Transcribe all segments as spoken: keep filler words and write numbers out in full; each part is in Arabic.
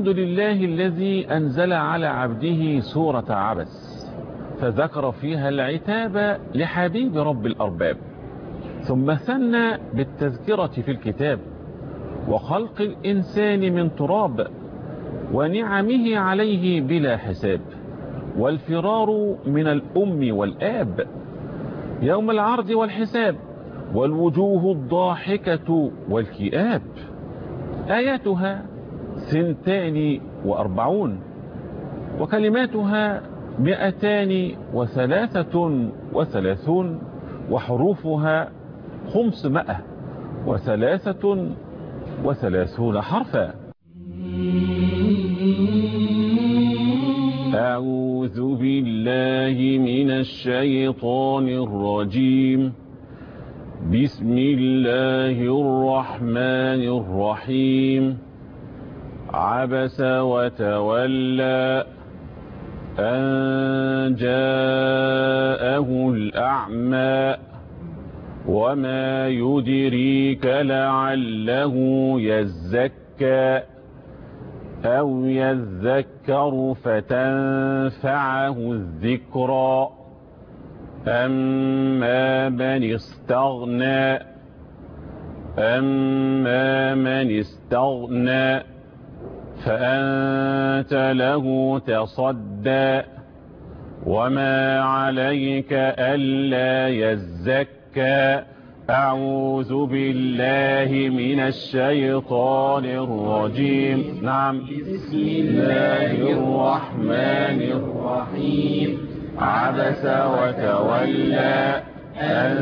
الحمد لله الذي أنزل على عبده سورة عبس فذكر فيها العتاب لحبيب رب الأرباب، ثم ثنى بالتذكرة في الكتاب وخلق الإنسان من تراب ونعمه عليه بلا حساب، والفرار من الأم والآب يوم العرض والحساب، والوجوه الضاحكة والكئاب. آياتها ثنتان وأربعون وكلماتها مئتان وثلاثة وثلاثون وحروفها خمسمائة وثلاثة وثلاثون حرفا. أعوذ بالله من الشيطان الرجيم. بسم الله الرحمن الرحيم. عبس وتولى أن جاءه الأعمى وما يدريك لعله يزكى أو يذكر فتنفعه الذكرى أما من استغنى أما من استغنى فأنت له تصدى وما عليك ألا يزكى. أعوذ بالله من الشيطان الرجيم. نعم. بسم الله الرحمن الرحيم. عبس وتولى أن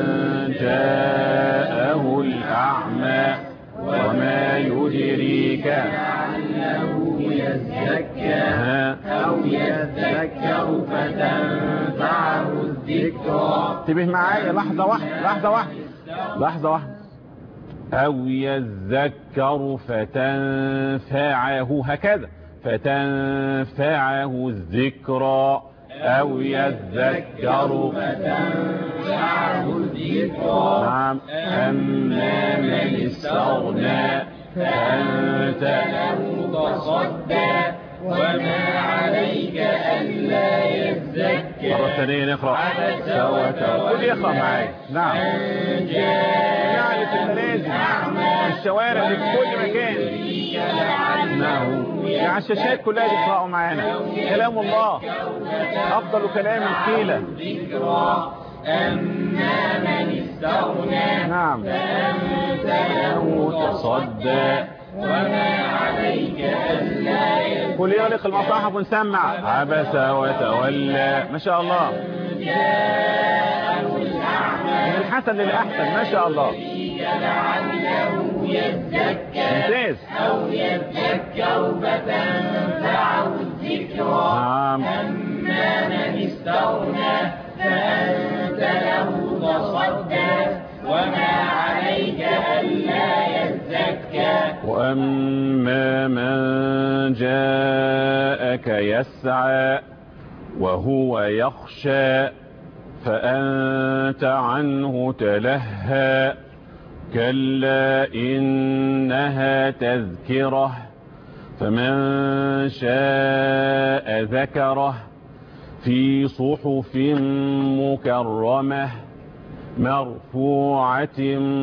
جاءه الأعمى وما يدريك لعله يزكى أو يذكر فتنفعه الذكرى. انتبه معايا لحظة واحدة لحظة واحدة لحظة واحدة. أو يذكر فتنفعه، هكذا، فتنفعه الذكرى أو يذكر فتنفعه الذكرى. نعم. أما من استغنى فأنت له تصدى وما عليك ألا يزكى. مرة ثانية نقرأ. عبس وتولى. كل يقرأ معايا. نعم. أن جاءه في المنازل، في الشوارع، في كل مكان. نعم. على الشاشات كلها يقرأوا معانا كلام الله، أفضل كلام قيل. أما من استغنى نعم. فأنت له تصدى وما عليك ألا يزكى. كل يغلق المصاحف ونسمع. عبس وتولى. ما شاء الله. جاءه الأعمى من الحسن للأحسن. ما شاء الله. لعله يزكى ممتاز. أو يذكر فتنفعه الذكرى. نعم. أما من استغنى فأنت له تصدى وما عليك ألا يزكى. وأما من جاءك يسعى وهو يخشى فأنت عنه تلهى كلا إنها تذكرة فمن شاء ذكره في صحف مكرمة مرفوعة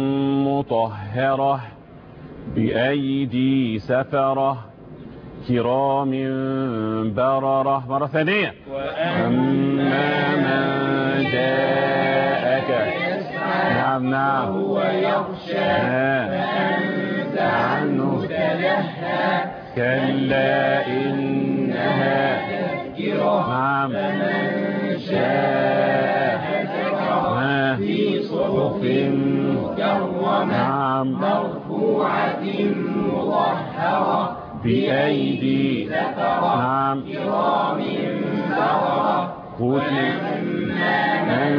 مطهرة بأيدي سفرة كرام بررة. مرة ثانية. وأما من جاءك نعم نعم وهو يخشى فأنت عنه تلهى كلا إنها تذكرة نعم فمن شاء ذكره في صحف مكرمة نعم مرفوعة مطهرة بأيدي سفرة نعم كرام بررة. وأما من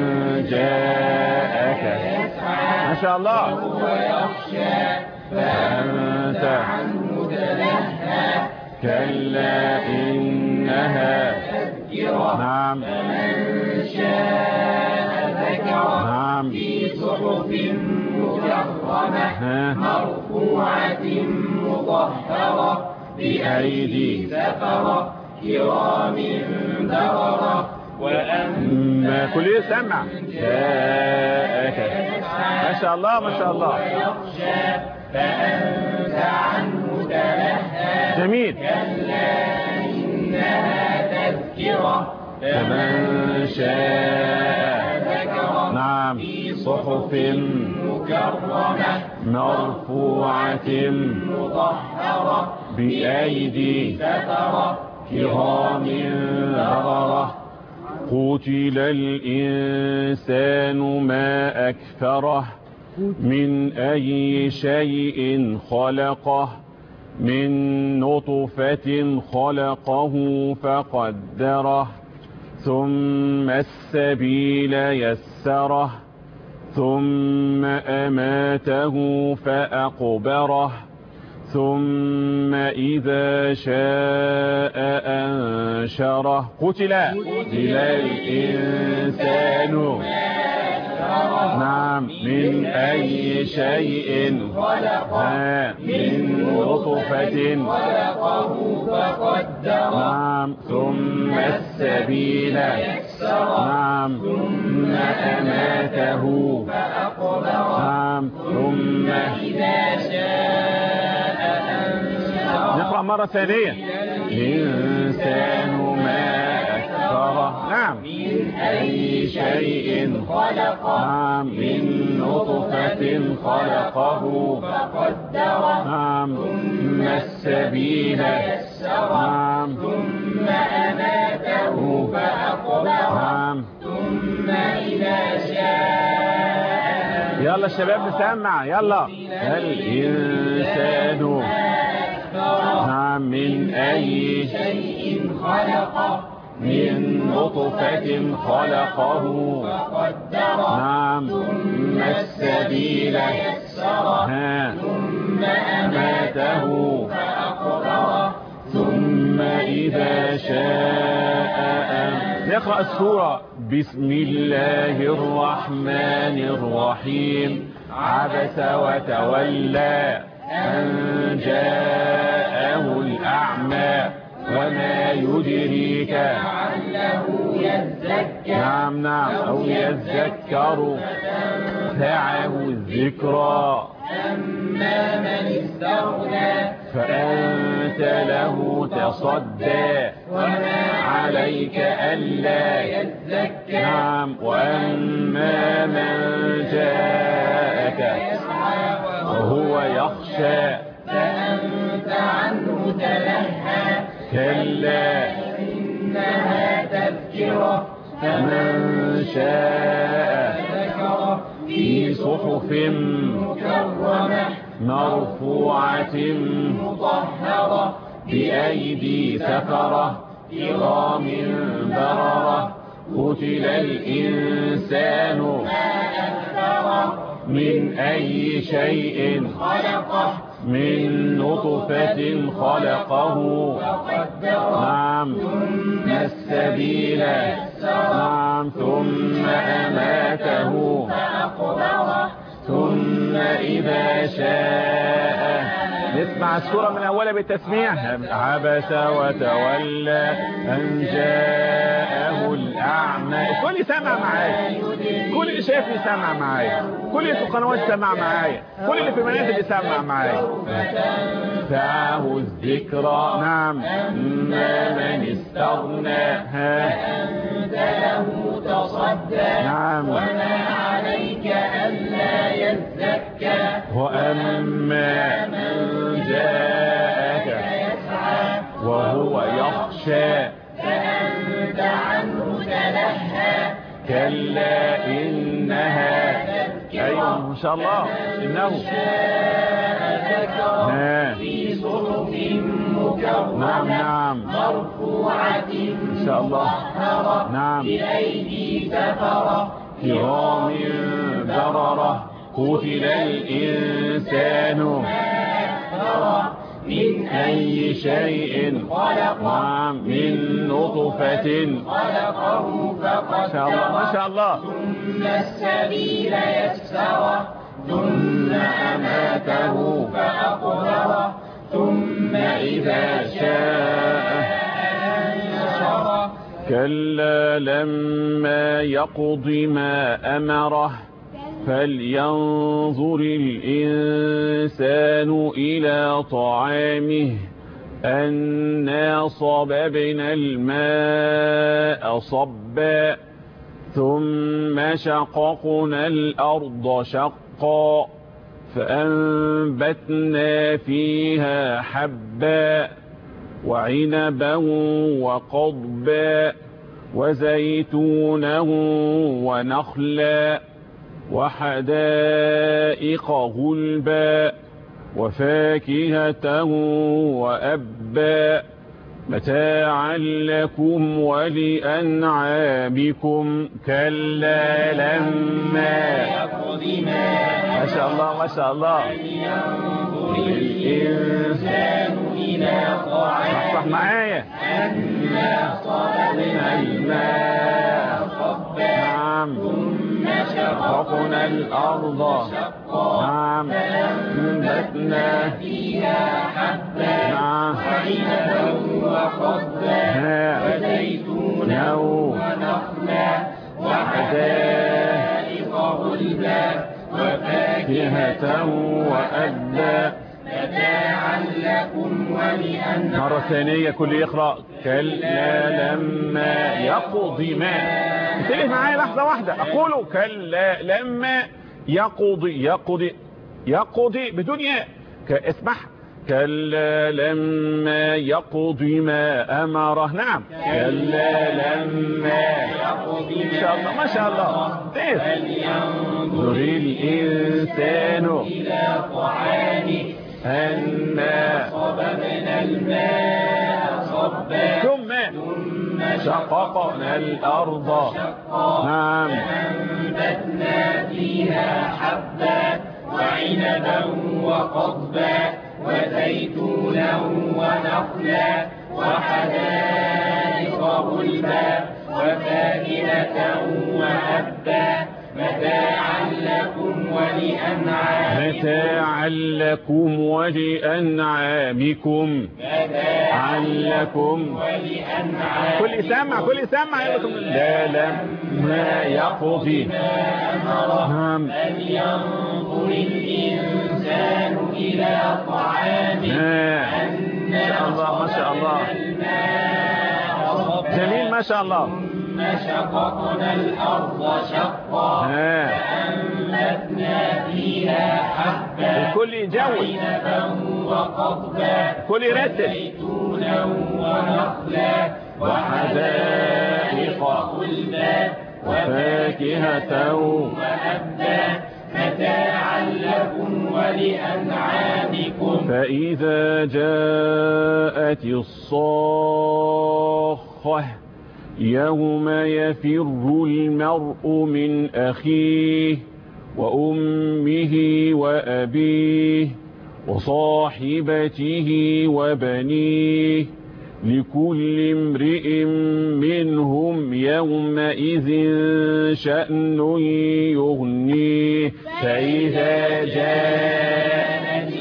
جاءك ما شاء الله وهو يخشى فأنت عنه تلهى كلا إنها تذكرة نعم فمن شاء ذكره نعم في صحف مكرمة ها. مرفوعة مطهرة بأيدي سفرة كرام بررة وأما كل سمع جاءك ما شاء الله ما شاء الله يخشى فأنت عنه تلهى جميل كلا إنها تذكرة فمن شاء ذكره نعم في صحف مكرمة مرفوعة مطهرة بأيدي سفرة كرام بررة قتل الإنسان ما أكفره من أي شيء خلقه من نطفة خلقه فقدره ثم السبيل يسره ثم أماته فأقبره ثم إذا شاء أنشره قتل قتل الإنسان نعم من أي شيء خلقه من نطفة خلقه فقدره نعم ثم السبيل نعم ثم أماته فأقبره نعم ثم إذا شاء أنشره نقرأ مرة ثانية الإنسان ما أكثره نعم من أي شيء خلقه نعم من نطفة خلقه فقدره نعم ثم السبيل نعم ثم أماته فأقبره نعم ثم إذا شاء يلا الشباب نسمع يلا الإنسان نعم من أي شيء خلقه من نطفة خلقه فقدره نعم ثم السبيل يسره ها ثم أماته فأقبره ثم إذا شاء نقرأ السورة بسم الله الرحمن الرحيم عبس وتولى أن جاءه الأعمى وما يدريك لعله يزكى نعم نعم أو يذكر فنفعه الذكرى أما من استغنى فأنت له تصدى وما عليك ألا يزكى نعم وأما من جاءك يسعى وهو يخشى فأنت عنه تلهى كلا إنها تذكرة فمن شاء ذكره في صحف مكرمة مرفوعة مطهرة بأيدي سفرة كرام بررة قتل الإنسان أكثره من أي شيء خلقه من نطفة خلقه فقدره نعم ثم السبيل نعم ثم أماته فأقبره ثم إذا شاء نسمع السورة من أولها بالتسميع عبس وتولى أن جاءه الأعمى كل سمع معايا كل اللي شايفني سمع معايا كل اللي في القنوات سمع معايا كل اللي في منازل سمع معايا فنفعه الذكرى نعم أما من استغنى ها أنت له تصدى نعم وما عليك ألا يزكى وأما من جاءك يسعى وهو يخشى فأنت عنه تلهى كلا إنها أيوة ما شاء الله إنه ذكر ها في صحف مكرمة نعم نعم مرفوعة إن شاء الله مطهرة نعم بأيدي سفرة كرام بررة قتل الإنسان أكثر من أي شيء خلقه نعم من نطفة خلقه ما شاء الله ما فقدره شاء الله ثم السبيل يسره ثم أماته فأقبره ثم إذا شاء كلا لما يقض ما أمره فلينظر الإنسان إلى طعامه أنا صببنا الماء صبا ثم شققنا الأرض شقا فأنبتنا فيها حبا وعنبا وقضبا وزيتونا ونخلا وحدائق غلبا وفاكهة وأبا متاعا لكم ولأنعامكم كلا لما ما شاء الله ما شاء الله الإنسان إلى طعامه صح معايا أنا صببنا الماء صبا نعم ثم شققنا الأرض شقا نعم فأنبتنا فيها حبا نعم وعنبا وقضبا وزيتونا ونخلا وحدائق غلبا وفاكهة وأبا متاعا لكم ولأنعامكم. مرة ثانية كل يقرأ كلا لما يقضي ما انتبه معايا لحظة واحدة أقول كلا لما يقضي يقضي يقضي بدون ياء اسمح كلا لما يقضي ما أمره نعم كلا لما يقضي ما شاء الله ما شاء الله فلينظر الإنسان إلى طعامه أنا صببنا الماء صبا ثم شققنا الأرض نعم فأنبتنا فيها حبا وعنبا وقضبا وزيتونا ونخلا وحدائق غلبا وفاكهة وأبا متاعا لكم ولأنعامكم متاعا لكم ولأنعامكم متاعا لكم ولأنعامكم. كل سمع كل سمع لا لما يقضي نعم فلينظر الإنسان إلى طعامه ما شاء الله ما شاء الله جميل ما شاء الله ثم شققنا الأرض شقا فأنبتنا فيها حبا الكل يجوز وعنبا وقضبا كل يرتب وزيتونا ونخلا وحدائق غلبا وفاكهة وأبا متاعا لكم ولأنعامكم. فإذا جاءت الصاخة يوم يفر المرء من أخيه وأمه وأبيه وصاحبته وبنيه لكل امرئ منهم يومئذ شأن يغنيه فإذا جاءت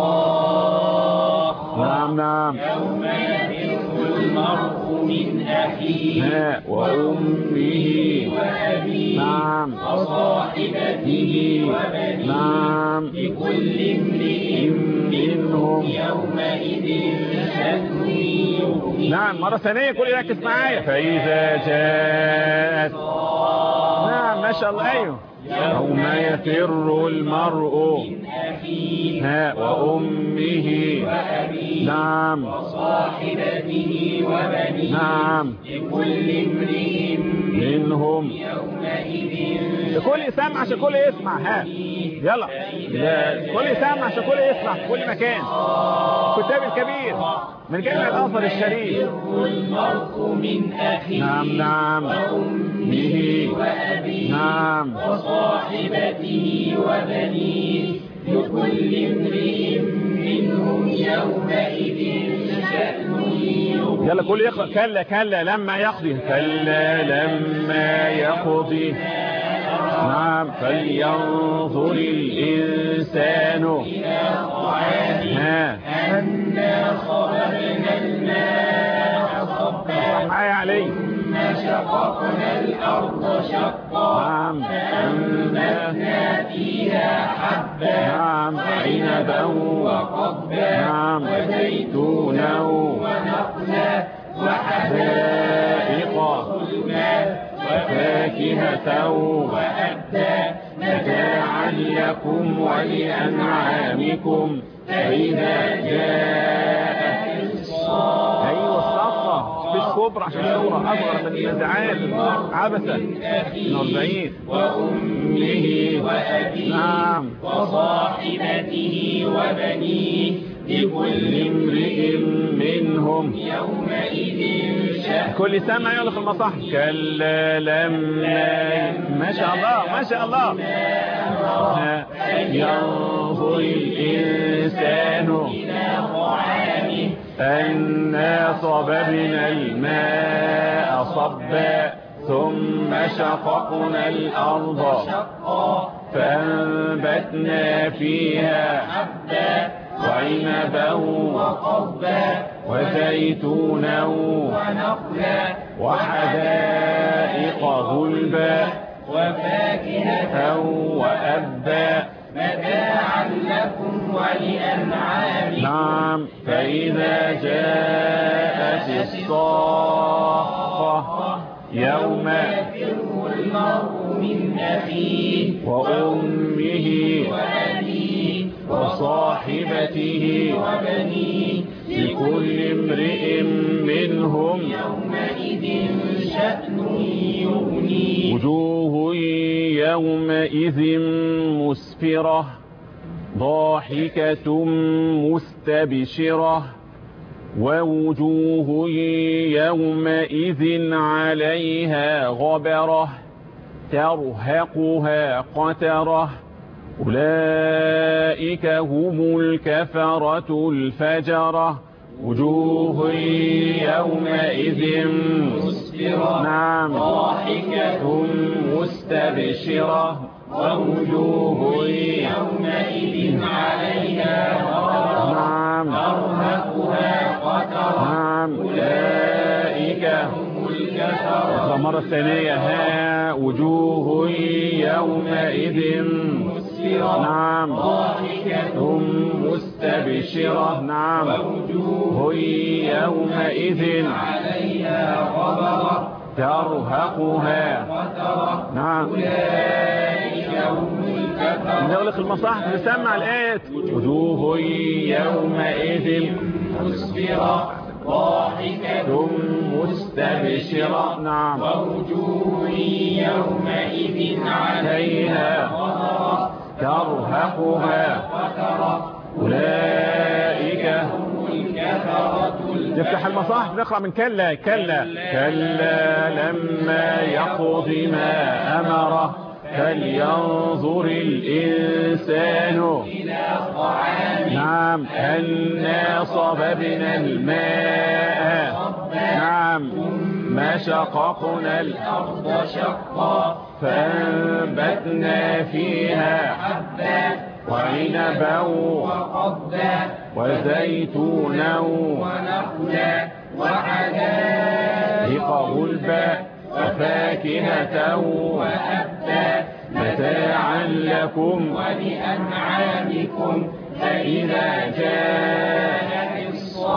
الصاخة نعم نعم يوم يفر المرء من أخيه وأمه وأبيه نعم وصاحبته وبنيه نعم لكل امرئ منهم يومئذ شأن يغنيه. نعم مرة ثانية كل يركز معايا فإذا جاءت نعم ما شاء الله أيوه يوم يفر المرء من أخيه ها وأمه وأبيه نعم وصاحبته وبنيه نعم لكل امرئ منهم يومئذ كل يسمع عشان كل يسمع ها يلا كل يسمع عشان كل يسمع في كل مكان كتاب الكبير من جامع الأزهر الشريف يفر المرء من أخيه نعم نعم وأمه وأبيه نعم وصاحبته وبنيه لكل امرئ منهم يومئذ شأن يغنيه. يلا كل يقرأ كلا كلا لما يقضي كلا لما يقضي نعم فلينظر الإنسان إلى طعامه ها أنا صببنا شققنا الأرض شقا نعم فأنبتنا فيها حبا نعم وعنبا وقضبا نعم وزيتونا ونخلا وحدائق غلبا وفاكهة وأبا متاعا لكم ولأنعامكم فإذا جاءت الصاخة ايوه الصفة مش كبرى عشان صورة اصغر من النزعات عبسة أربعين وأمه وأبيه نعم وصاحبته وبنيه لكل امرئ منهم يومئذ شأن كل سنة يقول في المصاحف كلا لما ما شاء الله ما شاء الله ينظر الإنسان إلى طعامه أنا صببنا الماء صبا ثم شققنا الأرض شقا فأنبتنا فيها حبا وعنبا وقضبا وزيتونا ونخلا وحدائق غلبا وفاكهة وأبا متاعا لكم ولأنعامكم نعم فإذا جاءت الصاخة يوم يفر المرء من أخيه وأمه وأبيه وصاحبته وبنيه لكل امرئ منهم يومئذ شأن يغنيه وجوه يومئذ مسفرة ضاحكة مستبشرة ووجوه يومئذ عليها غبرة ترهقها قترة أولئك هم الكفرة الفجرة وجوه يومئذ مسفرة نعم ضاحكة مستبشرة ووجوه يومئذ عليها غبرة نعم ترهقها قترة نعم أولئك هم الكفرة المرة الثانية ها وجوه يومئذ مسفرة نعم ضاحكة مستبشرة نعم ووجوه يومئذ عليها غبرة ترهقها قترة نعم أولئك هم الكفرة نغلق المصاحف نسمع الآيات وجوه يومئذ مسفرة ضاحكة مستبشرة نعم ووجوه يومئذ عليها غبرة ترهقها قترة أولئك هم الكفرة نفتح المصاحف نقرأ من كلا كلا كلا لما يقض ما أمره فلينظر الإنسان إلى طعامه نعم أنا صببنا الماء نعم ما شققنا الأرض شقا فأنبتنا فيها حبا وعنبا وقضبا وزيتونا ونخلا وحدائق غلبا وفاكهة وأبا متاعا لكم ولأنعامكم فإذا جاءت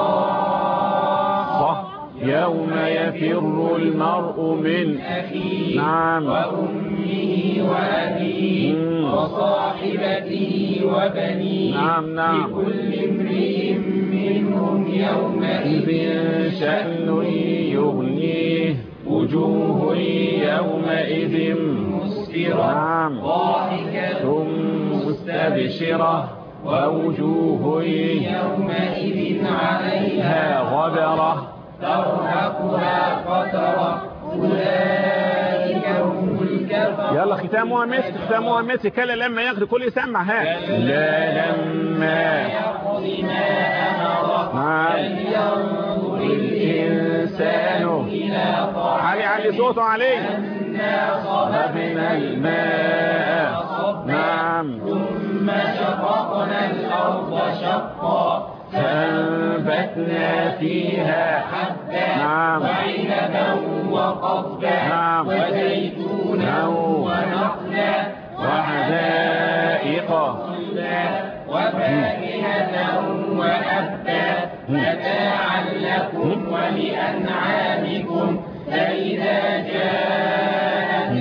الصاخة يوم يفر المرء من أخيه نعم وأمه وأبيه مم. وصاحبته وبنيه نعم نعم لكل امرئ منهم يومئذ إذ شأن يغنيه وجوه يومئذ مسفرة نعم ضاحكة مستبشرة ووجوه يومئذ عليها غبرة ترهقها قترة أولئك هم الكفرة يلا ختامها مسك ختامها مسك كلا لما ياخد كل يسمع ها لا لما يقض ما أمره نعم فلينظر الإنسان إلى طعامه علي علي صوته عليه أنا صببنا الماء نعم ثم شققنا الأرض شقا فأنبتنا فيها حبا نعم وعنبا وقضبا نعم. وزيتونا ونخلا وحدائق غلبا وفاكهة وأبا متاعا لكم ولأنعامكم فإذا جاءت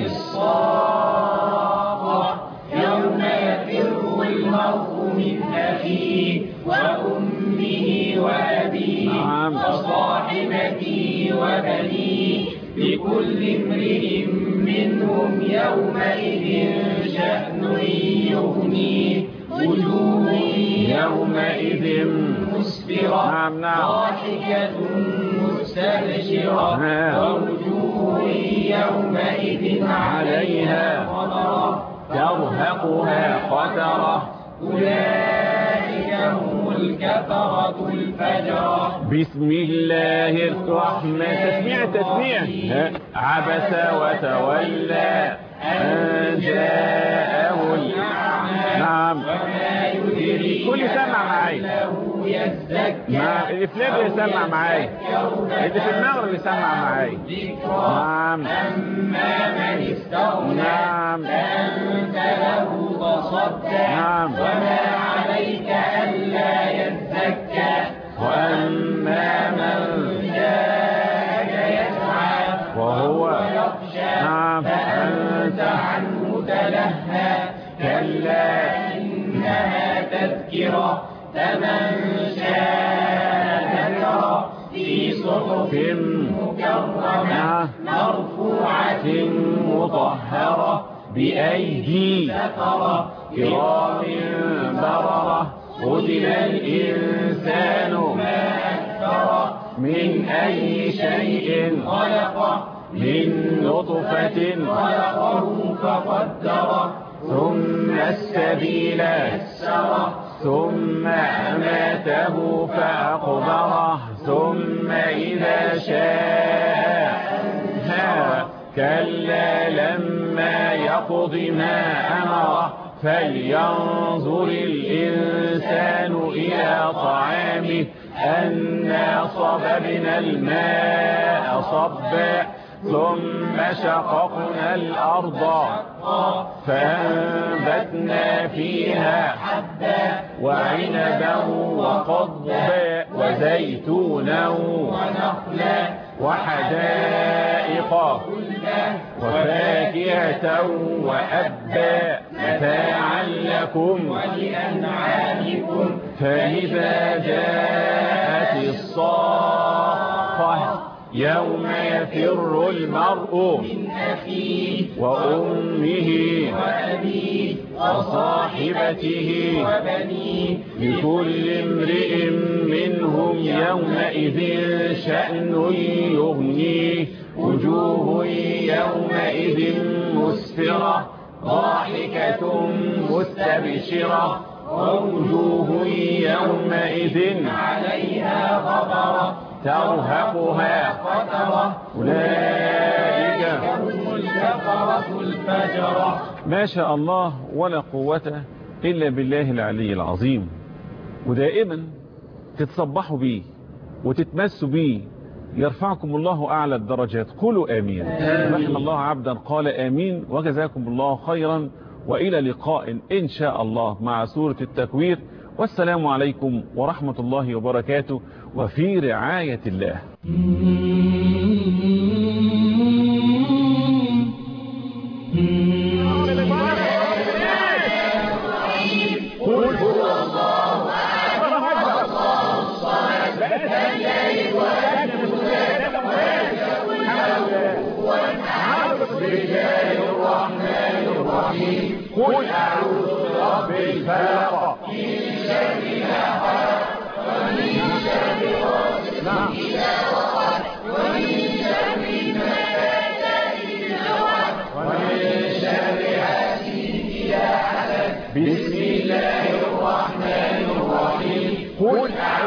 الصاخة يوم يفر المرء من أخيه وأمه وأبيه نعم. وصاحبته وبنيه لكل امرئ منهم يومئذ شأن يغنيه وجوه يومئذ مسفرة نعم نعم. ضاحكة مستبشرة نعم. ووجوه يومئذ عليها غبرة ترهقها قترة أولئك هم الكفرة الفجرة. بسم الله الرحمن تسميع تسميع عبس وتولى أن جاءه الأعمى نعم. وما يدري كل سمع معايا له يزكى نعم. اللي في ليبيا يسمع معايا، اللي في المغرب يسمع معايا. نعم. أما من استغنى نعم. فأنت له تصدى نعم. وما عليك ألا يزكى وأما من جاءك يسعى وهو يخشى نعم. فأنت عنه تلهى كلا إنها تذكرة فمن شاء ذكره في صحف مكرمة مرفوعة مطهرة بأيدي سفرة كرام بررة قتل الإنسان ما أكفره من أي شيء خلقه من نطفة خلقه فقدره ثم السبيل يسره ثم أماته فأقبره ثم إذا شاء أنشره كلا لما يقض ما أمره فلينظر الإنسان إلى طعامه أنا صببنا الماء صبا ثم شققنا الأرض فأنبتنا فيها حبا وعنبا وقضبا وزيتونا ونخلا وحدائق وفاكهة وأبا متاعا لكم ولأنعامكم فإذا جاءت الصاخة يوم يفر المرء من أخيه وأمه وأبيه وصاحبته وبنيه لكل امرئ منهم يومئذ شأن يغنيه وجوه يومئذ مسفرة ضاحكة مستبشرة ووجوه يومئذ عليها غبرة ترهقها قترة أولئك هم الكفرة الفجرة. ما شاء الله ولا قوة إلا بالله العلي العظيم. ودائما تتصبحوا بيه وتتمسوا بيه يرفعكم الله أعلى الدرجات. قولوا آمين. رحم الله عبدا قال آمين. وجزاكم الله خيرا وإلى لقاء إن شاء الله مع سورة التكوير. والسلام عليكم ورحمة الله وبركاته وفي رعاية الله. قل هو الله أحد الله الصمد لم يلد ولم يولد بسم الله الرحمن الرحيم. قل أعوذ برب الفلق من شر ما خلق ومن شر غاسق إذا وقب ومن شر النفاثات في العقد ومن شر حاسد إذا حسد. بسم الله الرحمن الرحيم. قل